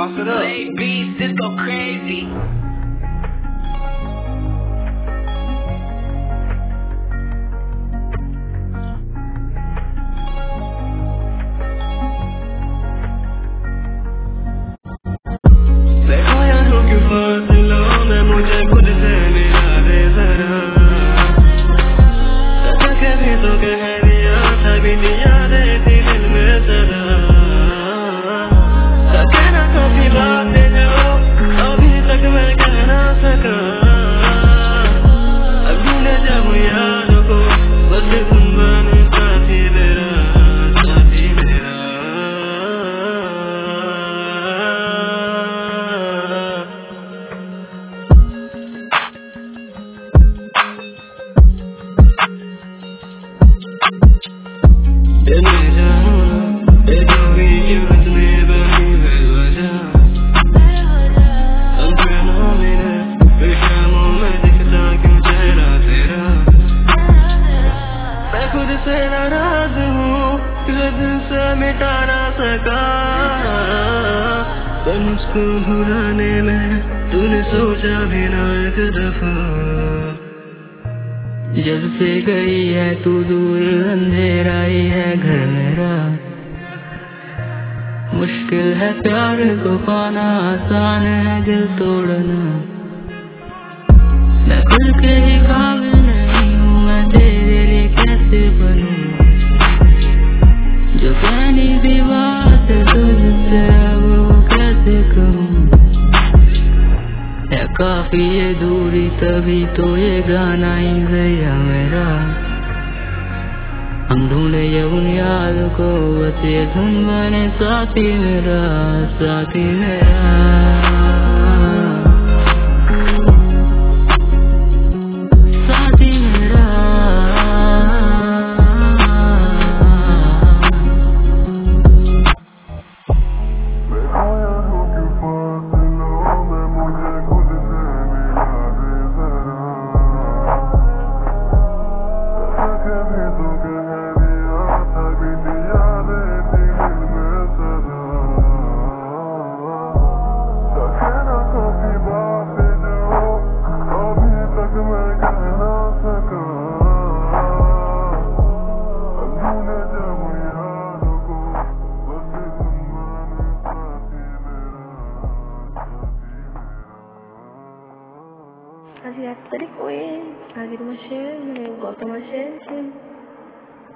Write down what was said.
Boss it up. Late beats, this go crazy. मुझको भुलाने में तूने सोचा भी ना एक दफा। जब से गई है तू दूर अंधेरा ही है घर मेरा। मुश्किल है प्यार को पाना, आसान है दिल तोड़ना। मैं दिल के ही काबिल नहीं हूँ, मैं तेरे लिए कैसे बनूं। जो कहनी थी बात तुझसे अब वो कैसे कहूँ। है काफी ये दूरी तभी तो ये गाना ही गया मेरा। हम ढूंढे ये उन याद को, बस ये धुन बने साथी मेरा, साथी मेरा। আজি 1 তারিখ ওই আগের মাসে মানে গত মাসে